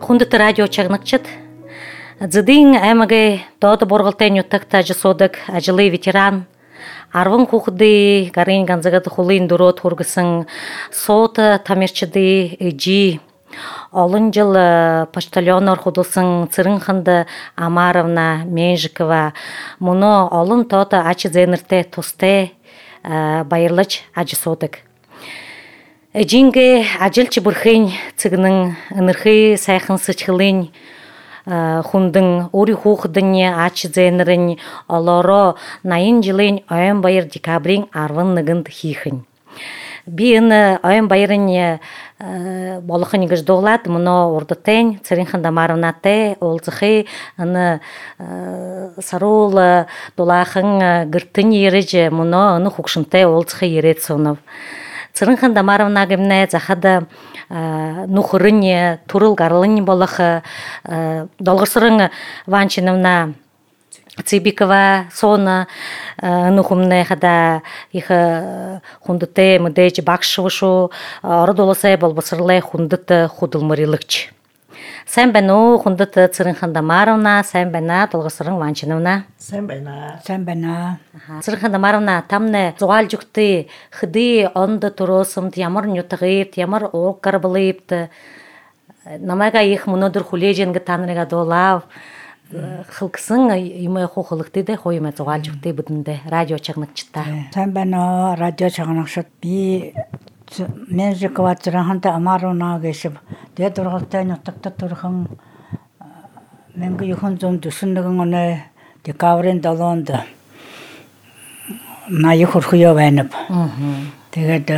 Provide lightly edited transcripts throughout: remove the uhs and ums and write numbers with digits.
Хундыт радио чагныкчыт. Зыдың әмігі доды борғылтен юттықта жысодық әжілі ветеран. Арвын құқды ғарин ғанзығады құлын дұрот құрғысын соты тамерчіді жи. Олын жыл почтальонор құдылсын цырын қынды Амаровна Менжикова. Мұны олын тоты ачы зенірте тосте байырлыч ажысодық. Жинге ажылчы бұрхын цығының ынырхы сайқын сычылын хундың ури хухдыне ачы зенірін олоро найын жылын ойын байыр декабрин арвын нығын хихын. Биын ойын байырын болықын егіз доғлад, мұны ордытен, царин Хандамаровнаты, олзықы сарул долақын гіртін ережі, мұны хукшынты олзықы ерет сонов. Царин Хандамаровна гімне захады нухырын турыл гарылын болықы долғысырын Ванчиновна Цибикова соны нухумне хада их хундыте мыдеч бакшывышу ордолосай болбосырлай хундыты худылмырылыкч. Сән бәну хундыты Цырын Хандамаровна, сән бәна долғысырын Ванчиновна. Сән бәна. Цырын Хандамаровна тамны зуал жүкті хыды онды туросымды ямар нютығыпты, ямар оқ қарбылыпты. Намайға их мұнодыр хулеженгі танырыға долав. Хылкысын имай хохылықты да хойма зуал жүкті бұдынды радио чағнықчытта. Сән бәна радио чағнықчыт би Менжикова Цырын Амаровна кешіп, де тұрғылтайын ұттықта тұрғын менгі үйін зон дүсіндігін оны декабрин далуынды найы құрқия бәйніп. Дегеді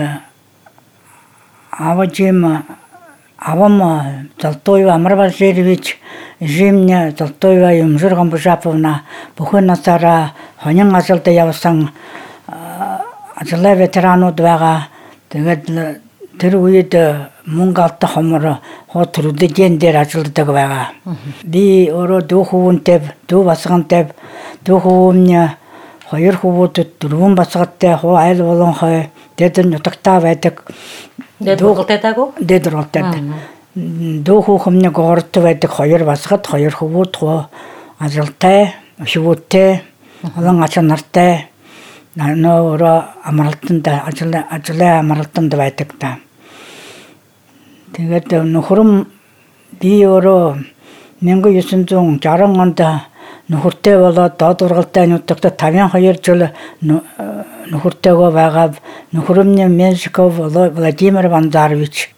ава жем авам Золотоева Амарбар Жеревич жемне Золотоева Юмжырған Бұжаповна бұхын асара хонен азылды явысаң азылы ветерану дваға тэгээд тэр үед мөнгө алта хомор хоо төрөдө гендер ажилдаг байгаа. Би өөрөө дүү хүүнтэй, дүү басгантай, дүү хүүмня хоёр хүүдэд дөрвөн басгаттай хоо айл болон хой дэдэн нутагтаа байдаг. Дэдургалтайдаагүй? Дэдургалтайд. Дүү хүүмня гоорт байдаг хоёр басгат, хоёр хүүд хоо ажилтай, шивүүтэй, олон ачаа нартай нөөрө амралтанда ажлаа амралтанд байдаг та. Тэгээд нөхөрм би өөрөө 1960 онд нөхөртэй болоод доод ургалтай нутагт 52 жил нөхөртэйгөө байгаа. Нөхөрмний Менжиков Владимир Вандарович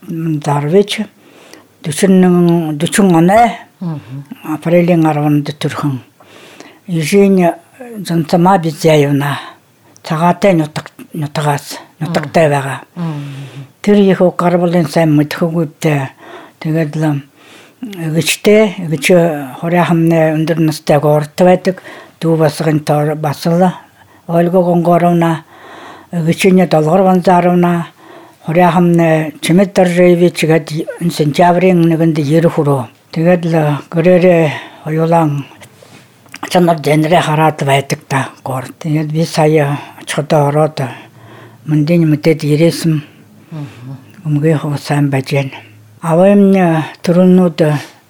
40 оны апрелийн 10-нд төрхөн. Ежень Зантама Бизяевна цагаатай нутагтай байгаа. Тэр их гарбалын сайн мэдхэгүйтэй. Тэгээд л эгч хоряхамны өндөр настай горт байдаг. Дүү басгын тор басла Ольга Гонгоровна, эгчний Долгор Ванзаровна, хоряхамны Чимэд Даржевич гээд сентябрийн 1-нд 90 хүрөө. Тэгээд л гэрээрээ хоёулаан чанар денрэ хараад байдаг та горт. Тэгээд би сая очихдоо ороод мөндийн мэдэд ирээсэн өмгөө сайн байж байна. Аваамны төрөнүүд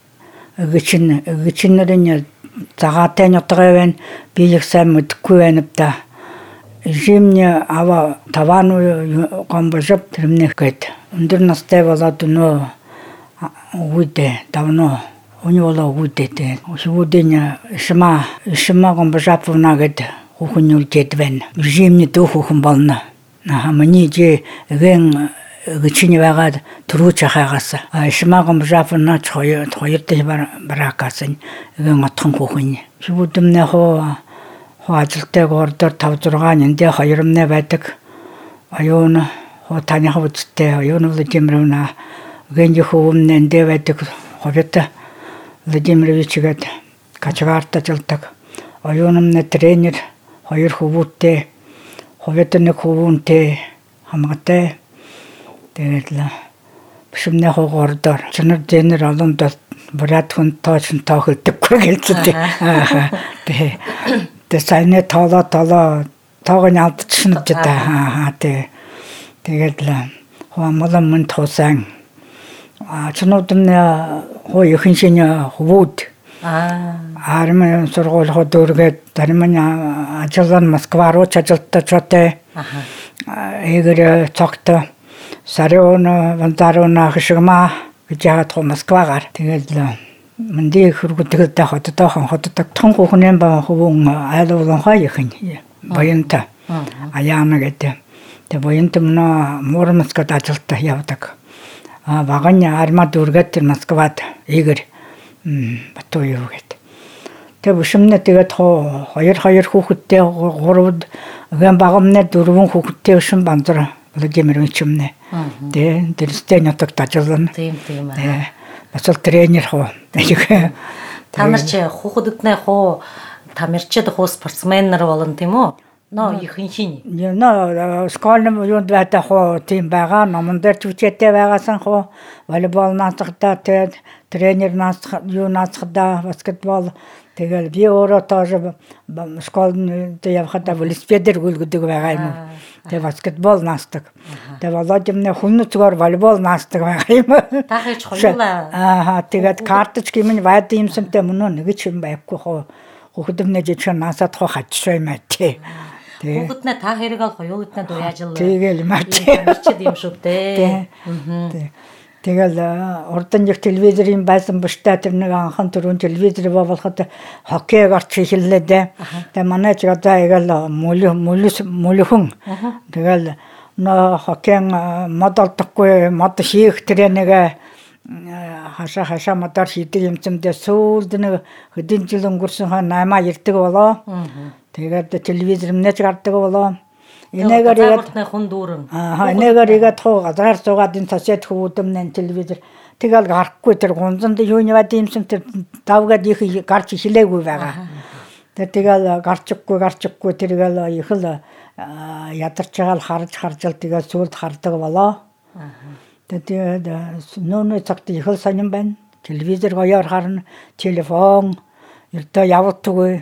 эгчнэрийн цагаатай нутгаа байна. Би их сайн мэдхгүй байна та. Жимний ава тавану гомбожоб тэрмнэх гээд өндөр настай болоод нөө үдэ давно уньола үдэтэй. Шүүдэн шма гомбожапна гээд хөхөнүүлжэд байна. Жимний дүү хөхөн болно. Миний же эгэн эгчний байгаад төрүүч хаагаас шма гомбожапна хоёртой баракасан эгэн отхон хөхөн. Шүүдэмнээ хоо ажилтай гордор 5-6 эндээ хоёрмнээ байдаг. Аюун хоо таны хавцтай аюун Владимировна гэнж хөвмнээ эндээ байдаг. Ховёта Владимировичгээд качгарт ажилдаг. Аюунмны тренер хоёр хөвүүтэй, ховётны хөвүүнтэй хамгатай. Тэгээд л бишмнээ хоогордоор чанар дэнэр олонд брат хүн тоочин тоохолдоггүй гэлцээ. Тэгээд сайны тоогоо алдчихна ч та. Тэгээд л хоомлон мөн тоосан. Чануудын хоо ихэнх шинэ хөвүүд армын сургууль хот өргөд дармын ажил нь Москва руу ажилтдаг чотэй. Игэр цогт сарон вантарона хшигма гэж яагаад хоо Москвагаар тэгээд мэнди хөргөдөг хотод тун хүүхэн ба хөвөн айлуулан хаяхын баянта аяана гэдэг. Тэгээд баянт мөн Мурманскад ажилтаа явдаг. Баганя армад үргээд Москвад игэр батуу юу гэдэг. Тэгээд өшөмнө тэгээд хоёр хүүхэдтэй 3 багамны 4 хүүхэдтэй өшөм бандар Владимир Ильичмнэ. Тэгээд дэрэстэй нутагт ажиллана. Тийм бас л тренер хоо. Та нар чи хүүхэднээ хоо тамирчид хоо спортсмен нар болно тийм үү? Нөө ихэнх нь. Нөө школын юунд байдаг хоо тийм байгаа. Номон дээр ч үчээтэй байгасан хоо волейбол наацгадаа тэгээд тренер наацгадаа баскетбол тэгэл би өөрөө тоош школд явхад велосипедээр гүйлгдэг байгаа юм. Тэгээд баскетбол наацдаг. Тэгээд Володимны хүннүцгээр волейбол наацдаг байгаа юм. Та хийж хоёулаа. Тэгээд карточки минь вайд юмсантай мөн нэг ч юм байхгүй хоо. Хүүхдэмнэ жишээ наасаад хоо хачшаа юм аа тий. Хүүхднээ та хэрэг ал хоёултнаа дуу яажил. Тэгэл маа тий. Тамирчид юм шүү дээ. Тэгэл урдан нэг телевизорын байсан буштай тэр нэг анхан түрүүн телевизор болоход хоккейг орч эхэллээ дээ. Тэгээ манай ч одоо ягал мөлөхөн. Тэгэл нөө хоккейн модолдохгүй мод хийх тэр нэг хашаа модоор хийдэг юмцэндээ сүүлд нэг хэдэн жил өнгөрсөн 8 ирдэг болоо. Тэгээд телевизор мэнэж гардаг болоо. Энэгээр хүн дүүрэн. Энэгээр игээд хоо газар суугаад энэ цасэд хөвөдөмнэн телевизор тэгэл гарахгүй тэр гунзанд юу нэвэд юмсан тэр давгаад их гарч эхлээгүй байгаа. Тэгэл гарчихгүй тэргээл их л ядарч байгаа л харж л тэгээд сүлд хардаг болоо. Тэгээд нөөний цагт их л сонирн байна. Телевизор гоёор харна, телефон ердөө явуулдаггүй.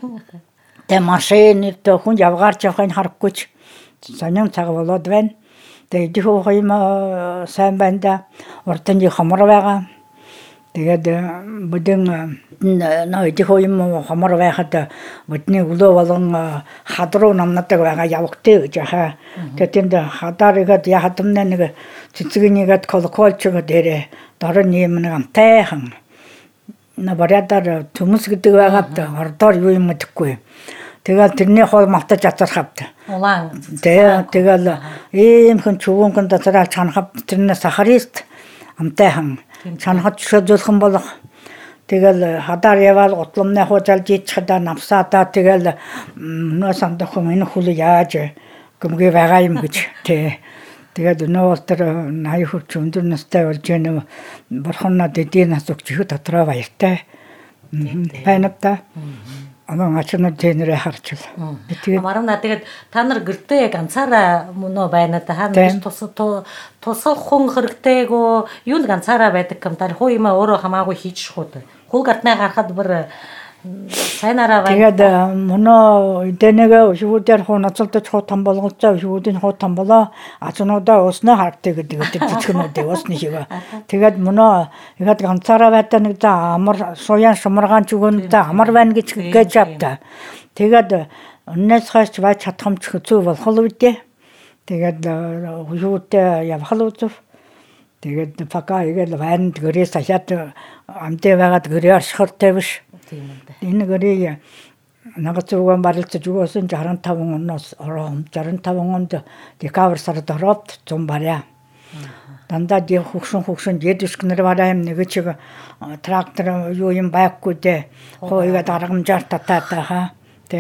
Тэгээд машин ердөө хүн явгаарч явахыг харахгүй ч сонирн цаг болоод байна. Тэгээд их юм сайн байна да. Урд нь хомор байгаа. Тэгээд бүдэн нөө их юм хомор байхад бүдний өлөө болон хад руу намнадаг байгаа явахтэй гэж хаа. Тэгээд тэнд хадаар игээд яхадмна нэг цэцгэнийгээд колоколчог дээрээ дорн юм нэг амтайхан набарядар төмөс гэдэг байгаа да. Ордоор юу юм мэдэхгүй. Тэгэл тэрний хол малтаж ацархавд. Улаан. Тэгэл ийм хүн чөвөнгөн дотроо чанахав тэрнээ сахарист амтайхан чанахад шөдөлхөн болох. Тэгэл хадаар яваал гутлымны хуужалж ичхада навсаадаа тэгэл нөө сандахын энэ хүл яаж гүмгээ байгаа юм гэж тий. Тэгээд нөө тэр 80 хүрч өндөр настай болж гэнэ бурханаа дэдийн нас өгч их дотроо баяртай. Байна та. Анаа ачнаа тэнэрэ харчил. Тэгээд марна тэгээд та нар гэртээ ганцаараа мөнөө байна та хаана тусах хүн хэрэгтэйгөө юунд ганцаараа байдаг юм та хуу юм өөрөө хамаагүй хийж шууд. Хул гартнаа гарахад бүр сайнараа байна. Тэгээд мөнөө эдэнэгээ шүүдээр хуу ноцолдож хуу там болгоцоо шүүдийн хуу там болоо ачнуудаа уснаа харагддаг гэдэг жижигнүүдээ усны шиг. Тэгээд мөнөө ихэд ганцаараа байдаг нэг за амар суян шумаргаан чүгэн за амар байна гэж авта. Тэгээд өнөөс хойш бач чадхамч хэцүү болох үедээ. Тэгээд шүүдээ явхал үзв. Тэгээд пока игээл вайнд гэрээс ахаад амтээ байгаад гэрээ оршихортой биш. Энэ гэрээ нагацуугаан барилцаж өгөөсөн 65 оноос ороо 65 онд декабр сард ороод 100 барья. Дандаа хөгшин дэдвшгнэр бараа юм нэг чиг трактор юу юм байхгүй дээ. Хойгаа даргамжаар татаа хаа.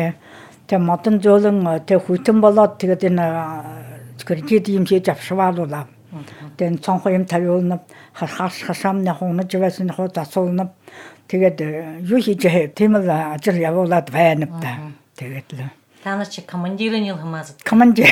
Тэ модон зөөлөн тэ хүйтэн болоод тэгээд энэ кредит юм хийж авшваалуулаа. Тэн цонхоо юм тавиулна хашаамны хонож байсан хоо засуулна. Тэгээд юу хийж тийм л ажил явуулаад байна та. Тэгээд л. Та нар чи командирын юм хамаасад. Командир.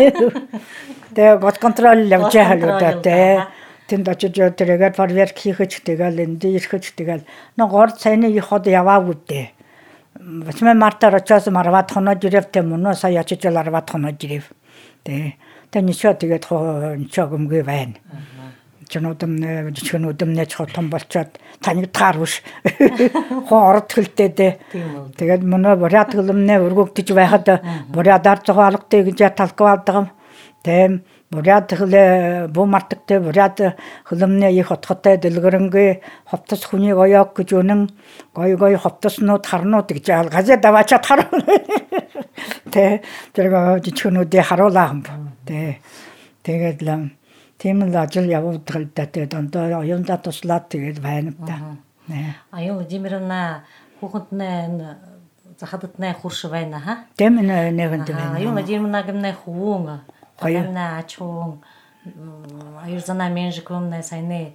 Тэгээд гот контрол явж байгаа тэ. Тэнд очиж тэргээд фарверк хийхэж тэгэл энд ирэхэж тэгэл нэг гор цайны их ход яваагүй дээ. 8 мартаар очиос марват хонож ирэвтэй мөн сая очиж л арват хонож ирэв. Тэ ничо тэгээд ничо гэмгүй байна. жижигэн өдөмнээ том болчоод таныг таарвш хоорот хөлтөөдөө тэгээд мөнөө буряд хөлмнээ өргөгдөж байхад бурядаар зогоолготой гэж талквaalдаг. Тэм буряд хөлөө буу мартагтай буряд хөлмнээ их хотхотой дэлгэрэнгүй ховтос хүний гоёг гэж үнэн гой ховтоснууд харнууд гэж газет аваачаад харав. Тэ тэр жижигнүүдээ харуулаа юм. Тэгээд л тийм л ажил явуулдаг л да. Тэгээд ондоо оюундаа туслаад тэгээд байна да. Аюун Владимировна хүүхэнднээ захадтнаа хурш байна ха. Тийм нэгэн тийм. Аюун Владимировна гэмнээ хүүн хоёрна ачуун аюузана менжикомнаа сайны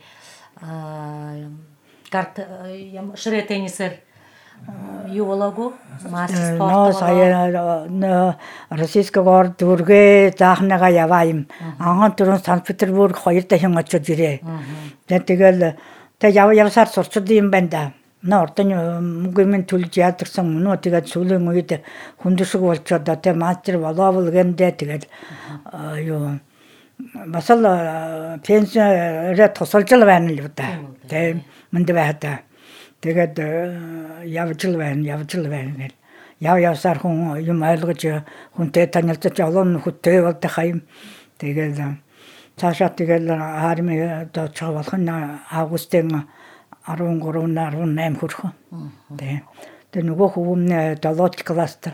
карт шрэ теннисер юологу матч спорт сая российского дүргээ заахнага яваа юм. Анхан түрүүн Санкт-Петербург 2 дахин очиж ирээ. Тэгэл явсаар сурчд юм байна да. Ордон мөнгөмэн төлж яадарсан мөнөө тэгээд сүүлийн үед хүндэшиг болчоод тэ мастер болоовл гэндээ тэгээд юу бас л пенсиорээ тусалж байна л да. Тэ мэнд байхад тэгээд явж л байна гэл. Явсаар хүн юм ойлгож хүнтэй танилцаж олон нөхөдтэй болдох юм. Тэгээд цаашаа тэгээд арми дооч болох нь августын 13-18 хүрэх. Тэгээд нөгөө хүүмнээ 7 класст.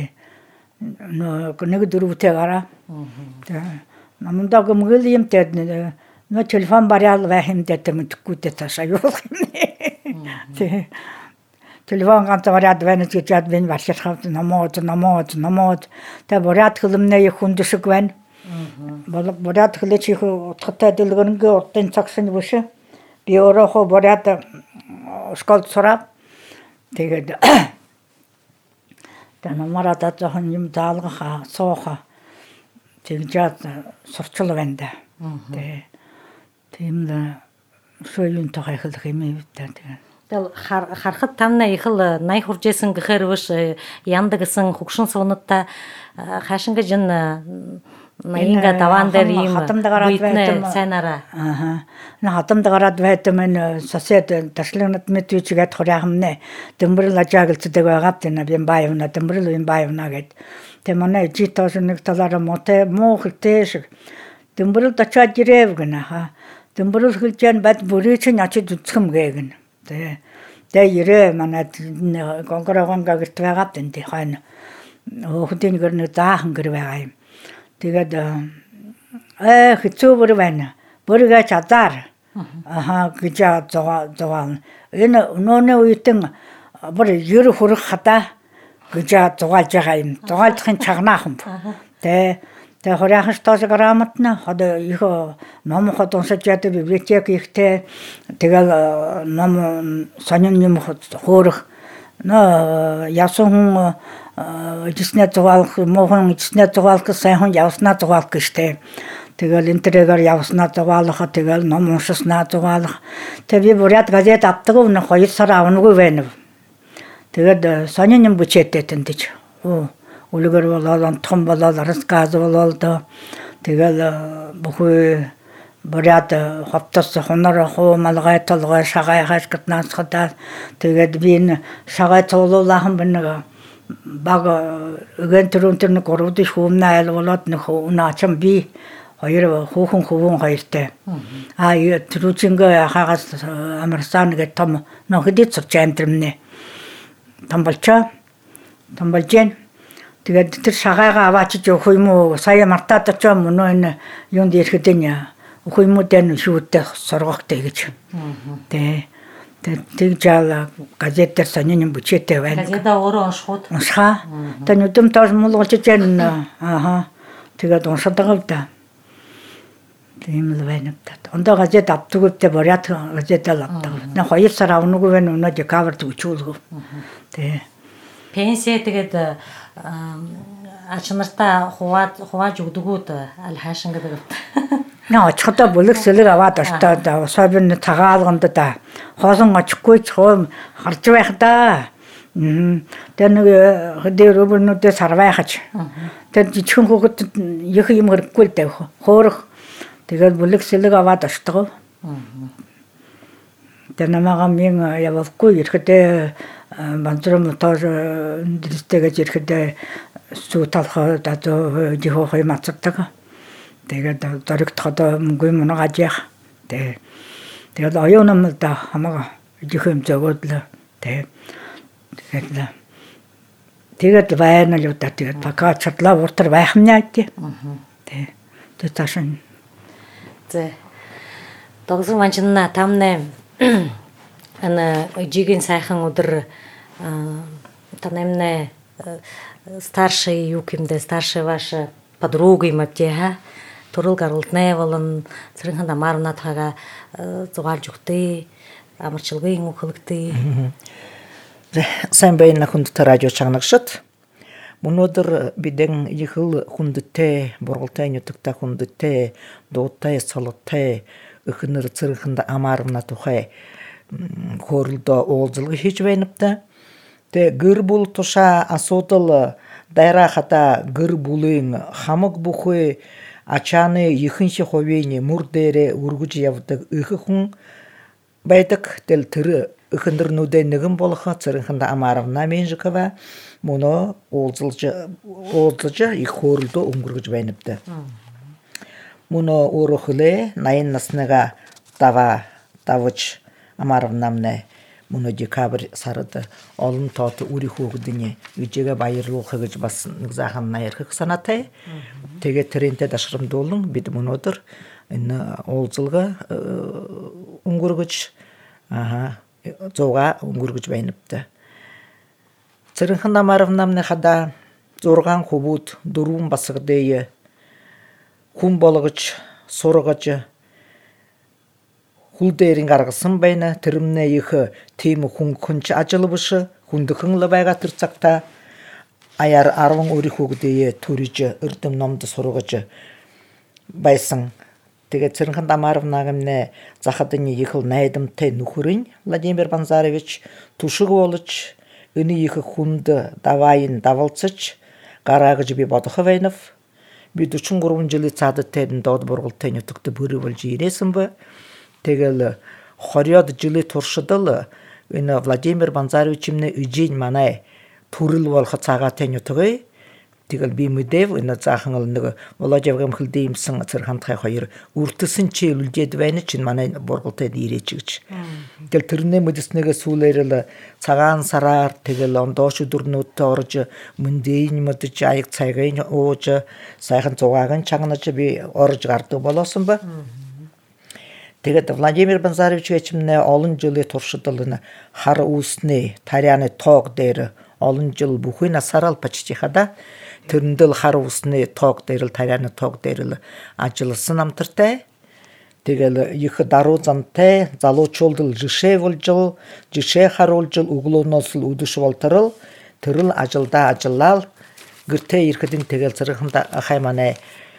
Нэг дөрөвтэй гараа. Намдаа гэмгэл юм тэгээд нөө телефон бариал байх юм дээр мэдхгүйтэй таашаа юу юм. Телефон ганц бариад байна гэж яд бин баршихад намууд. Тэгээд буряд хөлмнээ хүндэшиг байна. Буряд хөлөч их утгатай дэлгэрэнгүй урдын цагсын биш. Би өөрөө буряд школд сураад тэгээд намараа даахан юм даалгах сууха тэгжээд сурчил байна да. Тийм л шойлын тохой хэлэх юм да. Тэгэл харахад тамна их л 80 хуржсэн гэхээр биш яндаг гэсэн хөгшин суунуудаа хаашинга жин Наинга даван дээр юм хатамдагараад сайнараа. Хатамдагараад байтам сосед ташлынад мэдвичгээд хуряхамнэ. Дэмбэрл ажаагалцдаг байгаад байна. Би баавна дэмбэрл юм баавна гэд. Тэ манай житоос нэг талаараа муу хэлтэй шиг. Дэмбэрл дачаад ирэв гэнэ ха. Дэмбэрл хэлжэн бад бүрээч ачид үцхэм гэгэн. Тэ ирээ манай гонгорогонга гэрт байгаад энэ хайн. Хөдийн гэрнэ даахан гэр байгаа юм. Тэгээд хэцүү бүр байна. Бүргээ чадаар. Гэж зугаан. Энэ өнөөний үеийн бүр ер хүрэх хадаа гэж зугаалж байгаа юм. Зугаалдахын чагнаахан. Тэгээ хоряхан штоос грамотна хад их ном хот уншиж яадаг библиотек ихтэй. Тэгэл ном сонин юм хөөрөх. Ясан эцэснээ зугаалах, муухан эцэснээ зугаалах, сайн хүн явснаа зугаалах гэжтэй. Тэгэл энтэрэгээр явснаа зугаалах, тэгэл ном уншснаа зугаалах. Тэгээ би буряд газет авдаг нь 2 сар авнаггүй байна. Тэгээд сонин юм бүчээтэй тэндэж. Үлгэр болоод онтхон болоод расказ болоод тэгэл бүхий буряд ховтос хонор малгай толгой шагай хашгатнаасхадаа тэгээд би энэ шагай цуулуулаахан бинэг баг өгөн төрөнтөр нэг 3 дэш хүмнээ айлуулаад нэг унаачам би хоёр хүүхэн хоёртай. Төрүүчингээ хагас амарсан гэдэг том нөхөдөд сурч амтрэмнэ. Тамбалжэн. Тэгээд тэр шагайгаа аваачиж өгөх юм уу? Сая мартаад очоо мөнөө энэ юунд ирэхэд энэ хүймүүдэн шүүдтэй сургахтай гэж. Тэг жаала газет дээр сонин юм бүчээтэй байна. Газета өөрөө уншихуд. Уншаа. Тэ нүдэм тоош муулгаж байна. Тэгээд уншдаг да. Тийм л байна та. Ондоо газет авдаг үедээ буряд газет л авдаг. Нэг 2 сар авнаггүй байна. Өнөө декабрт үчүүлгөө. Тэ. Пенсээ тэгээд ачнартаа хувааж өгдөгүүд аль хаашин гэдэг. Очихдоо бүлэг сэлэг аваад очтоод сойбын тагаалганд да. Хоосон очихгүй ч харж байх да. Тэр нэг хөдөө рүүбнүүдээ сарвайхаж. Тэр жижигхэн хүүхэд их юм хэрэггүй л дээ. Хөөрөх. тэгээд бүлэгсэлэг аваад очтгоо. Тэгээд намайгаа минь явахгүй ирэхдээ бандрам мотор дэстэйгэж ирэхдээ сүү талхаа дадуу жихохой мацдаг. Тэгээд дөрөгтөхөд мөнгө мунагаж яах. Тэгээд оюунам да хамаа жихэм зөгөөд л тэгээд байна л удаа тэгээд пока чадлаа уртар байх юм яа тий. Тэгээд таашин. Тогсон ванчна тамне ана жиген сайхан өдөр танемне старший юкимде старшая ваша подруга имате ха турул гаралтне болон цэрэнхэн амарна тага зугаал жүхтэй амарчилгын ухлагтэй сайн байна хүндтэй радио чанагшат өнөөдөр бидэн ихэл хүндтэй бургалтай нутагта хүндтэй дуутай солотой эхнэр цэрэнхэнд амарна тухай хөрлдө уулзалга хийж байна та. Тэ гэр бүл туша асуудал дайра хата гэр бүлийн хамаг бүхий ачааны ихэнх хувийн мөр дээрээ үргэж явдаг их хүн байдаг. Тэл тэр эхнэрнүүдээ нэгэн болох цэрэнхэнд амарна Менжикова мөнө уулзалж их хөрлдө өнгөргөж байна та. Мөнө өөрөглөө 80 наснага давж амарнамне мөнө декабрь сард олон тоот үрийнхөө хөдний үжигээ баярлуулах гэж бас нэг заахан наярхах санаатай. Тэгээд тэрэнтэй дашрамдуулан бид өнөөдөр энэ уулзалга өнгөргөж зугаа өнгөргөж байна та. Цэрэнхэн амарнамны хада 6 хөвүүд 4 басгадээ хүн болгож сургаж хүлдээрин гаргасан байна. Тэрмнээ их тийм хүнч ажиллавш хүндхэн л байгаа тэр цагта аяар 10 өөрийнхөө гэдээ төрөж эрдэм номд сургаж байсан. Тэгээд цэрэнхэн амарнагамнэ захадны ихэл найдамтай нөхөрийн Владимир Банзарович түшиг болж энэ их хүнд давайн давалцаж гараагж би бодох байна. Би 43 жилийн цаадтай доод бургалтай нутагт бүрий болж ирээсэн ба. Тэгэл 20 жилийн туршидал энэ Владимир Банзаровичмны ижийн манай төрөл болох цагаатай нутагыг тэгэл би мэдэв энэ заахан нэг Володевгам хөлдөө имсэн цэрхантхай хоёр үртсэн чи үлдээд байна чинь манай бургалтай ирээч гэж. Тэгэл тэрнээ мэдэснээгээ сүүлээр л цагаан сараар тэгэл ондоош өдөрнүүдтэй орж мөндөйн мэдж аяг цагийн ууж сайхан зугаагийн чагнаж би орж гардаг болоосон ба. Тэгээд Владимир Банзарович гэчмнэ олон жилийн туршидал энэ хар үүснээ таряаны тоог дээр олон жил бүхий насарал почти хада тэрнэл хар үүснээ тоог дээр л таряаны тоог дээр л ажилласан амтартай. Тэгэл их даруу замтай залуучуулдал жишээ болж жишээ харуулж өглөөноос л үдэш болторол тэрл ажилдаа ажиллал гэртээ ирэхэд тэгэл цэрэнхэнд хайманаа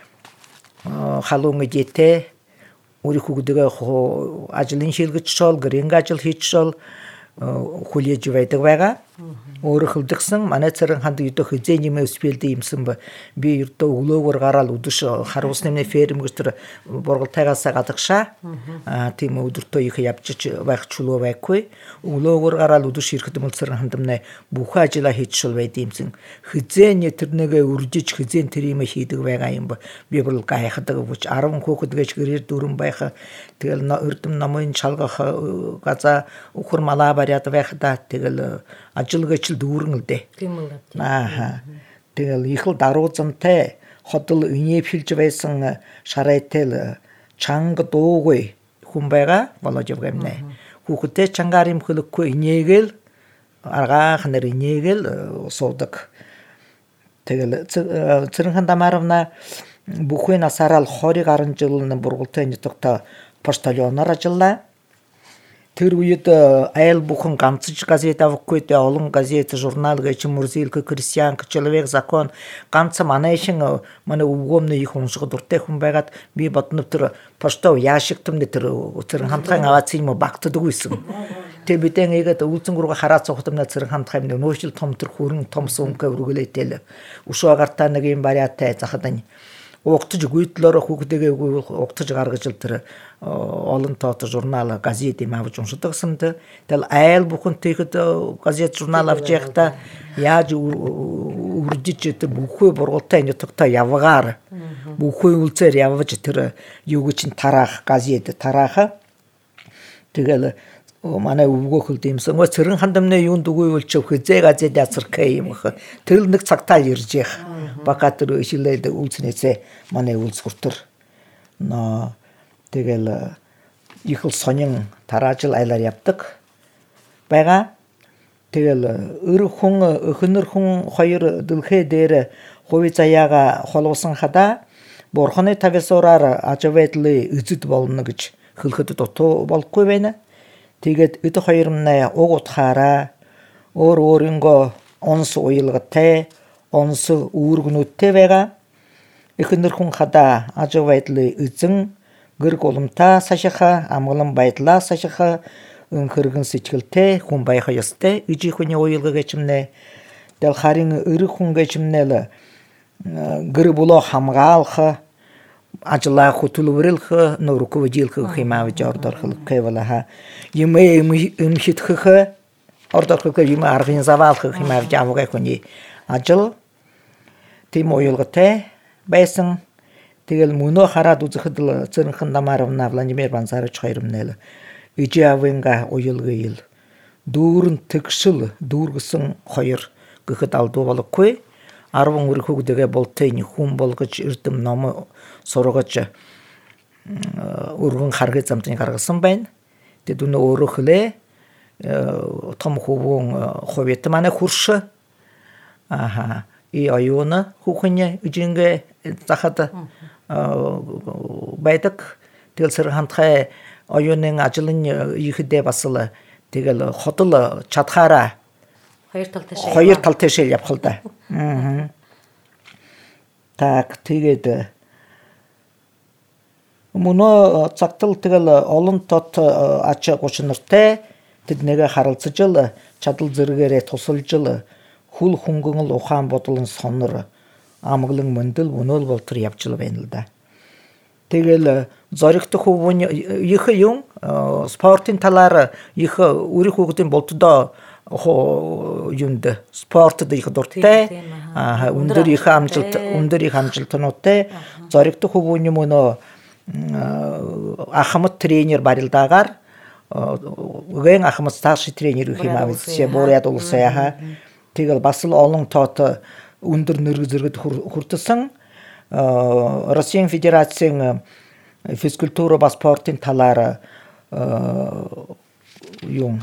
халуун мэдээтэй өөрийнхөө гэдгээ ажлын шилгэж шол гэрэнг ажил хийж шол хүлээж байдаг байгаа. Өөрөөр хэлбэл манай цэрэнхэнд өдөх хизээ нэмээ өсвөлдөө имсэн би ердөө өглөөгөр гараал өдөш харуулсны ферм гэж бургалтайгаас гадагшаа тийм өдөртөө их явж байх чулуу байхгүй. Өглөөгөр гараал өдөш ирэхэд мөн цэрэнхэнд бүх ажлаа хийж шол байд имсэн. Хизээ тэрнээгээ үржиж хизээ тэр юм хийдэг байгаа юм би бүр гайхдаг гэж 10 хүүхэд гэж гэрээр дөрөн байх. Тэгэл эрдэм намын чалгах газа өхөр малаа бариад байх да тэгэл ажилгаач л дүүрэн л дээ. Тийм үү. Тэгэл их л даруу замтай ходол үнэп хэлж байсан шарайтэл чанга дуугүй хүн байгаа Володевгамнэ. Хүүхдээ чангаар юм хөлөхгүй инээгээл аргаах нэр инээгээл суудаг. Тэгэл цэрэнхэн амарна бүхий насарал 20 гаруй жил бургалтай нутагта почтальоноор ажиллаа. Тэр үед айл бүхэн ганцж газет авахгүй дээ олон газет журнал гэж мөрзилк крестьянк человек закон ганц манайшин манай өвгөмнө их унших дуртай хүн байгаад би бодно тэр почтов яашигтмны тэр цэрэнхантхайн аваад юм багтдаг үйсэн. Тэр бидэн игээд үлцэн гурга хараа цохтомна цэрэнхантхайн нөөшил том тэр хүрэн том сүмкэ өргөлээтэл өшөө гартаа нэг юм бариатай захадань уктаж гүйтлөөрө хүүхдээгээ уктаж гаргаж ил тэр олон тоот журнал газет юм авч уншдаг сымд тэл айл бүхэнтэйгэд газет журнал авч яхта яаж үржиж тэр бүхөө бургалтай нутагта явгаар бүхөө үлцээр явж тэр юу гэж тараах газет тарааха тэгэл манай өвгөөхөл димсэн гоо цэрэн хандамны юунд үгүй үлч хөзээ газет яцархаа юм хэ тэр нэг цагтаа ирж яах бака тэр шилээд үлцнээсээ манай үлс хүртэр но тэгэл их л сонин тараажил айлаар явдаг байгаа тэгэл өр хүн өхнөр хүн хоёр дэлхээ дээр хувь заяага холбосон хада бурханы тавьсураар ажвэдлы эзэд болно гэж хэлэхэд дутуу болохгүй байна. Тэгээд эд хоёр мнаа уг утгаараа өөрөнгөө онс уйлгатай онс үүргнүүдтэй байгаа. Эхнэр хүн хада ажиг байдлыг эзэн гэр голомтаа сашиха амгалан байдлаа сашиха өнхөргөн сэтгэлтэй хүн байх ёстой. Ижи хүний уйлга гэжмнэ тэл харин өр хүн гэжмнэл гэр було хамгаалах ажлаа хөтөлбөрлөх нөрөкөвжил хэмаавж ордорхол кевлаха юмээ хитхэх ордорхол юм организовалх хэмаавж авгаа хүний ажил тийм уйлгатай байсан тэгэл мөнөө хараад үзэхэд л цэрэнхэн дамаарвна Владимир Банзарович хоёрмнэл ижавэнга уйлгыйл дүүрэн тэгшил дүүргэсэн хоёр гэхэд алдуу болохгүй 10 өр хүүхдгээ болтойн хүн болгож эрдэм ном сургаж өргөн харгыг замтны гаргасан байна. Тэд өнөө өөрөөхлөө том хөвөн ховет манай хурш и аюуна хүүхний ижингээ захад байдаг. Тэгэл сэр хантхай аюуны ажлын ихэдээ басла тэгэл хотол чадхаараа хоёр талтай шил явах л да. Так тэгээд мөнөө цагтал тэгэл олон тот ач гучнартай тэднийгээ харалцаж л чадал зэрэгээрээ тусалж л хүл хөнгөн л ухаан бодлон сонор амглан мөндөл мөнөөл болтор явж л байна л да. Тэгэл зоригтой хөвөн их юм спортын талаар их үрийн хүүхдийн болтдоо юунд спортод их дуртай өндөр их амжилтнуудтай зоригтой хөвөн мөнөө ахмад тренер барилдаагаар гэн ахмад старший тренер хэмээн буряд улсаа тэгэл бас л олон тоот өндөр нэрэг зэрэгт хүртсэн Российн Федерацийн физкультура ба спортын талаар юм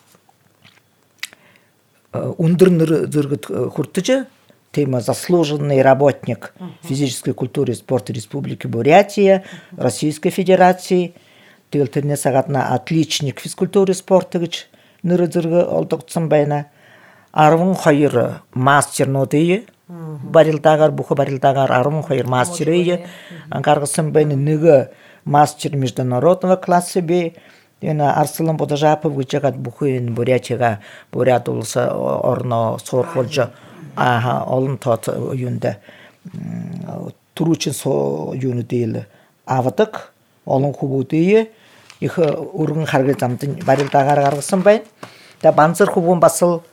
өндөр нэр зэрэгт хүртэж тема заслуженный работник физической культуры и спорта Республики Бурятия, Российской Федерации, тэлтэрнээс гадна отличник физкультуры и спорта гэж нэр зэрэг олдогдсон байна. 12 мастернууд барилдаагаар бүх барилдаагаар 12 мастерыг гаргасан байна. Нэг мастер международного класса би энэ Арслан Будажапов гэж гад бүх энэ Бурятига Бурят улс орно сургуулж олон тот юунда түрүүчин юунуудыг авдаг олон хүмүүдээ их өргөн харгаж замдын барилдаагаар гаргасан байна. Тэгээ банзар хөвөн бас л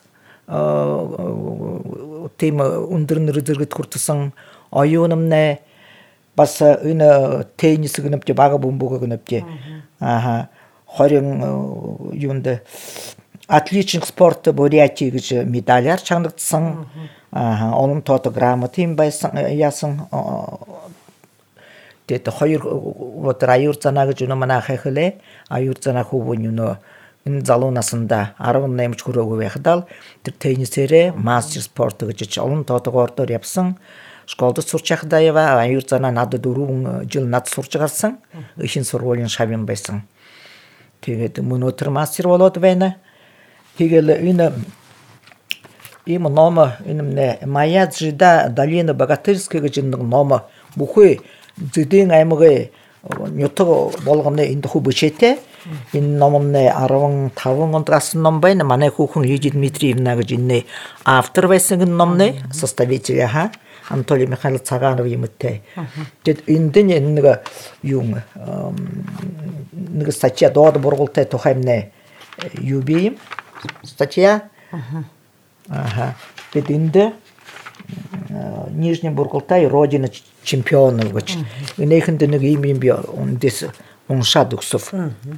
тийм өндөр нэр зэрэгт хүртсэн оюунамнэ бас энэ теннис гэнэвч бага бөмбөг гэнэвч 20 юунда отличник спорта Бурятии гэж медалаар чангагдсан. Олон тото грамот юм байсан яасан тэт хоёр вот аюур цана гэж манай хахлээ аюур цана хөвөн энэ залуу насанда 18 ч хүрээгүй байхдаа тэр теннисээрээ мастер спорт гэж олон тоотогоор явсан. Школд сурч байхдаа ява аюур цана надад 4 жил над сурч гарсан. Ихэнх сургуулийн шавьян байсан. Тэгээд өнөөдөр мастер болоод байна. Тэгэл энэ им ном энэ Моя жида долина богатырская гэж нэг ном бүхий зэдийн аймагын нютаг болгоны энэ хүү бичээтэй энэ номны 15 онд гарсан ном байна. Манай хүүхэн Южи Дмитриевна гэж энэ автор байсан энэ номны составитель Анатолий Михайлович Цаганов имытте. Дед инден эннеге юң неге статья доды бургултай тухаймне юбиим статья. Ага. Дед инде Нижний Бургултай родина чемпионов гоч. Инехенде неге имим би он дес он шадуксов.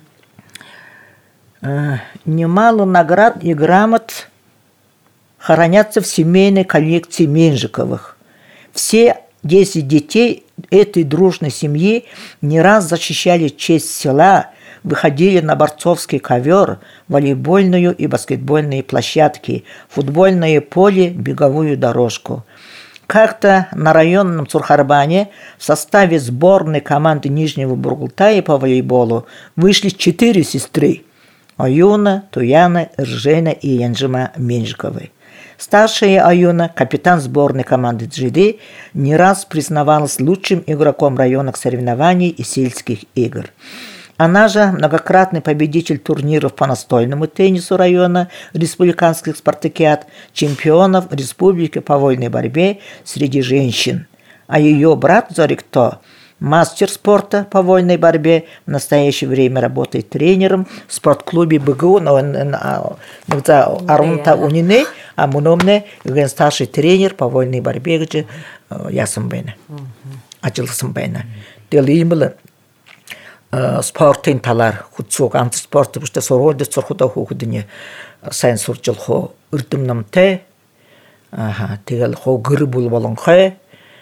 Немало наград и грамот хранятся в семейной коллекции Менжиковых. Все 10 детей этой дружной семьи не раз защищали честь села, выходили на борцовский ковер, волейбольную и баскетбольные площадки, футбольное поле, беговую дорожку. Как-то на районном Цурхарбане в составе сборной команды Нижнего Бургултая по волейболу вышли 4 сестры – Аюна, Туяна, Ржена и Янжима Менжиковы. Старшая Аюна, капитан сборной команды Джиды, не раз признавалась лучшим игроком районных соревнований и сельских игр. Она же многократный победитель турниров по настольному теннису района, республиканских спартакиад, чемпионов республики по вольной борьбе среди женщин. А ее брат Зорикто, мастер спорта по вольной борьбе, в настоящее время работает тренером в спортклубе БГУ, но Арунта Унине, а Муномне, старший тренер по вольной борьбе, где я сам бейна, ачылсам бейна. Делимлы спортын талар худсуг антиспорт бушта соролды цорхуда худыне сайн суржил хо үрдүмнамте тэгэл хо гыр бул болон хэ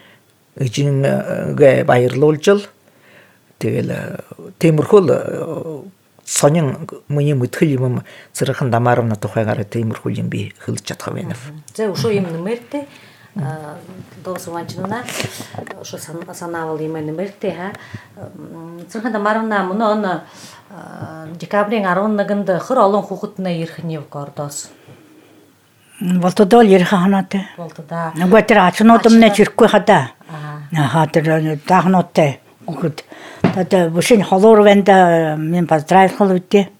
ижинге баярлуулжил тэгэл темирхул сонин мыни мытхил юм цырхан дамаровна тухайгара темирхул юм би хылж жатка бенев. Зэ ушо юм нэмэртэй доосванчна ошо санаавал юм нэмэртэй ха. Цырхан дамаровна мунон декабрийн 11-нд хөр олон хүүхэднээ ирэх нэв гордоос. Болтодол ярих ханатай. Болтодаа. Нөгөө тэр ачнуудмнэ чирхгүй хада. Тэр тахнуудтай хүүхэд. Тэгээд бүшин холоор вэнда мен поздравил үдээ.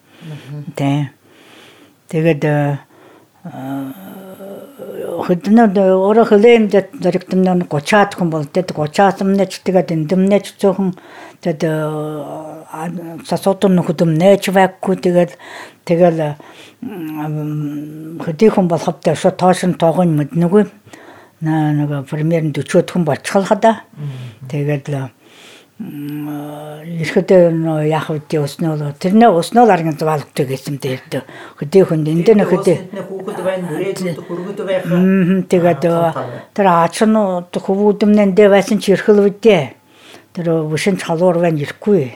Тэгээд хөднөд өөрөө хөлөөмдөд дөрөгтөмнө 30-аад хүн бол тэд 30-аасмнэ ч тэгээд эндэмнэ ч зөөхөн тэд сасотон хөдөмнэ ч байхгүй тэгэл хөдийхэн болохтой шо тоошин тоогон мэднэгүй нэг премьерэн 40-од хүн болчихлоо хада тэгээд ирэхэд яах вэ өснөө тэрнээ өснөө арган завалгтай гэсэн дээр хөдийхэн эндээ хөдөө тэгээд тэр ачны хөвүүдмнэн дээр байсан ч ирхэл үдээ тэр бүшин чалуур байна ирэхгүй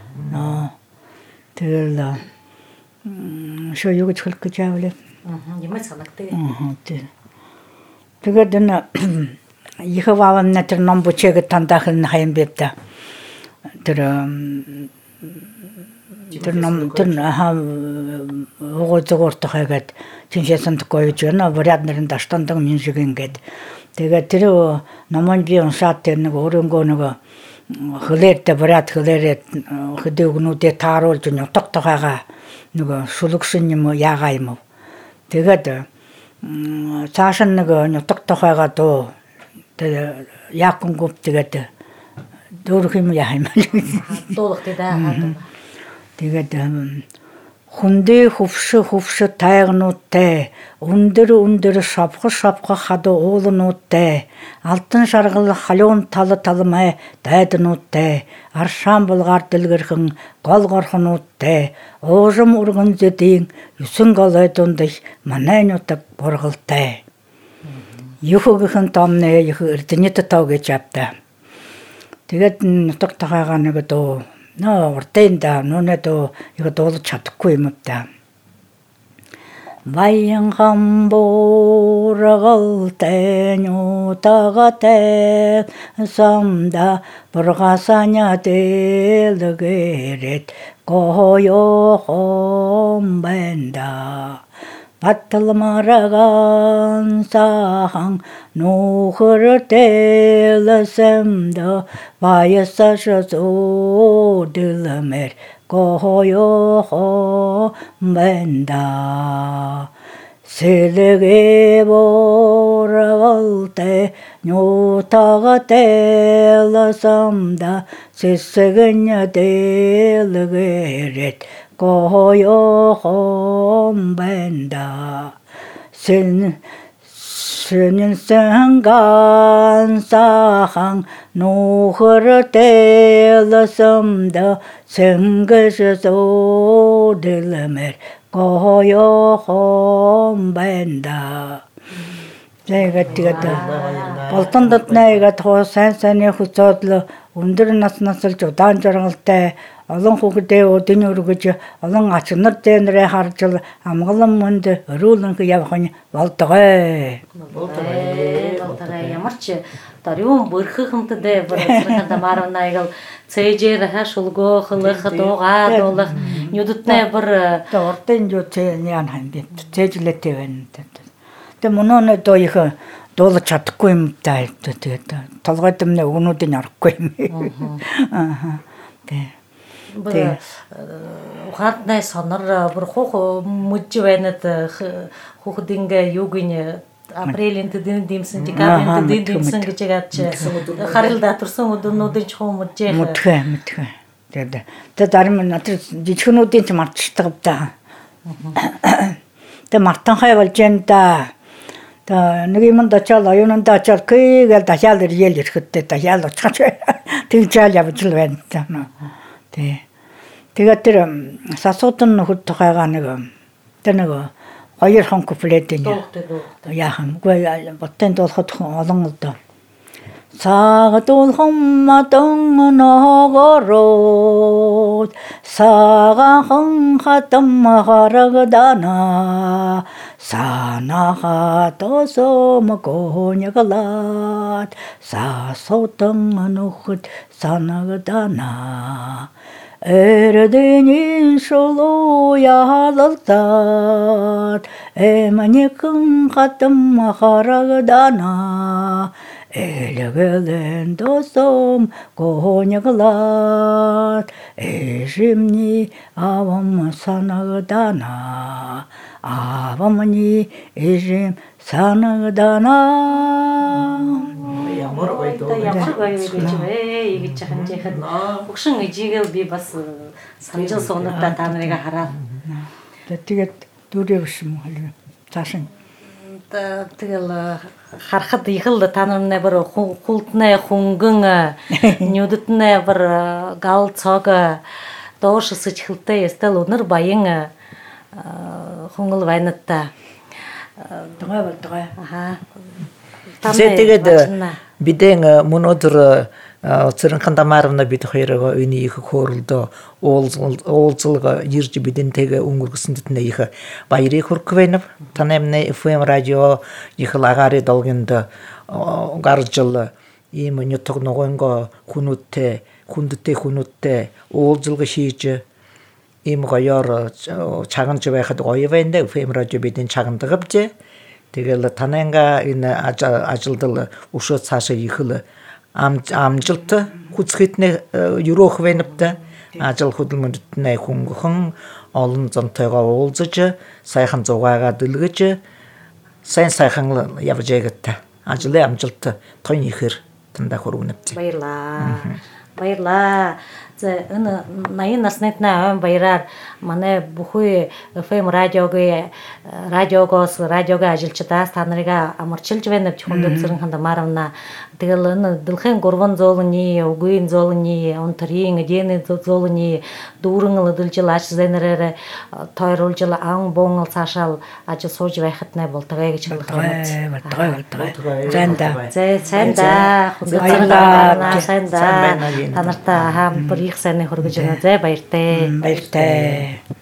тэгэл шо юу гэж хэлэх гэж явлаа Ямар санагтай. Тэгээд энэ Ихаваавна тэр ном бүчээг тандахын хайм бэвдэ. Тэр ном тэр өгөөзгөрт хайгаад чиншээсэнд гойж байна. Вариад нэрэн даштандаг минжиг ингээд. Тэгээд тэр номон би уншаад тэр нэг өөрөнгөө нэг хөлээрдэ вариад хөлээрээ хөдөөгнүүдээ тааруулж нутагтайгаа нэг шүлгшин юм яага юм. Тэгээд цааш нэг нутагтайгаа дөө тэр яакунгуп тэгээд дөрөх юм яа юм. Дуулахтай да. Тэгээд хүндээ хөвш тайгнуудтай өндөр шавх хадуу уулнуудтай алтан шаргал халуун талмай дайднуудтай аршаан булгаар дэлгэрхэн гол горхнуудтай уужим урган зэдийн 9 голойдонд манай нутаг бургалтай юхогхэн томнэ юх эрдэнэт тав гэж авта. Тэгээд нутаг тахаага нэг дөө уртында нүнэдөө яг дуулж чадахгүй юм да. Баян хамбургалтай нутагатай самда бургасаня дэлгэрэт гоёхон бэнда Баталмараган сахан нухртэлсэмдэ баясашо дилмэр гоёхон бэнда селеге борал те нютага теласамда сесегenya делгерет 고요홈 벤다 스는 상간사항 노허르 텔라섬다 생것에서 들메 고요홈 벤다 제가 болтондот найга тоо сайн хүчөөдлө өндөр наснаасл жудаан жаргалтай олон хүүхдээ өдний өргөж олон ач нар дээрээ харж амгалан мөнд өрөөлөн явах нь болдгоо. Ямар ч даруун бүрхэмтэд бүрхэмтэд марвнайгал цэжэр хашулгоо хлах дуугаад болох нүдтнэ бүр ордын юу яан ханди цэжлэтэй байна. Тэ мөнөө доо их дуулж чадахгүй юм даа. Тэгээд толгойд өмнө өгнүүдийг арахгүй юм. Тэ. Ухаатнай сонор бүр хуух мужж байнад хүүхдингээ юугийн апрелийн тэдний димсэн декабрийн тэдний димсэн гэж яач харилда турсан өдөрнүүдийн чухал мужжээ. Мэдхэ. Тэгээд дарим надад жижигнүүдийн ч мартчихдаг да. Тэгээд мартанхай болж энэ да. Нэг юм дачаал аюунан дачаал кийгээл дахиад ирэл ирэхдээ дахиад очихч тэгжаал явж л байна та. Тэгээд тэр сасуудын нөхөд тухайгаа нэг хоёр хон куплет энэ яахан үгүй боттын дуулахад олон л доо. Сагадулхом матон ногород сагахан хатам харагдана санаха тосом гоньягалат сасотон нөхөд санагдана эрдэнийн шулуу яалалтад эманекэн хатам харагдана элгэлэн досом гоньягалат эжимни авам санагдана авамни эжим санагдана ямар гоё гэж вэ ингэж ханжихад бүгшин ижигээл би бас санжил суунуудаа та нарыг хараад тэгээд дүүрээ биш юм уу цаашин тэгэл харахад их л та нарны бүр хултнаа хөнгөн нүдтнээ бүр гал цог доош сычхэлтэй ястал өнөр баян хөнгөл байнатта байгаа. Аха. Тэгээд бидэн мөнөдөр цэрэнхэн дамаарна бид хоёроо үний их хөөрөлдөө уулзалга ирж бидэнтэйгээ өнгөргөсөнд нэ их баярыг хүргвэнэ танемнэ FM радио их лагари долгинд гаржил ийм нютог ногонго хүнүттэй уулзалга хийж ийм гоёор чаганж байхад гоё байна FM радио бидэн чагандагвж тэгэл тананга энэ ажилдал өшөө цаашаа ихэл амжилт хүчрхэтнэ юрох вэнэпtä ажил хөдөлмөртнээ хөнгөн олон зонтойгоо уулзаж сайхан зугаагаа дэлгэж сайхан явж байгаатай ажлын амжилт тойн ихэр тандаа хүргэнэптэй баярлаа энэ 80 насныхны баяраар манай бүхий FM радиогийн ажилчдаас та нарыг амарчилж байна гэж хүндэвсэрэн хандамаарна. Тэгэл энэ дэлхийн 3 зоолны, үгийн зоолны, онтрийн, эдийн зоолны дүүрэн өдөлжил аж зэнэрээр тойруулж ан буун цаашаал ажил сууж байхад най болтгоо гэж хэлдэг. Сайн да. Та нартай хаан бүр их сайн хөргөж байна. Баяртай.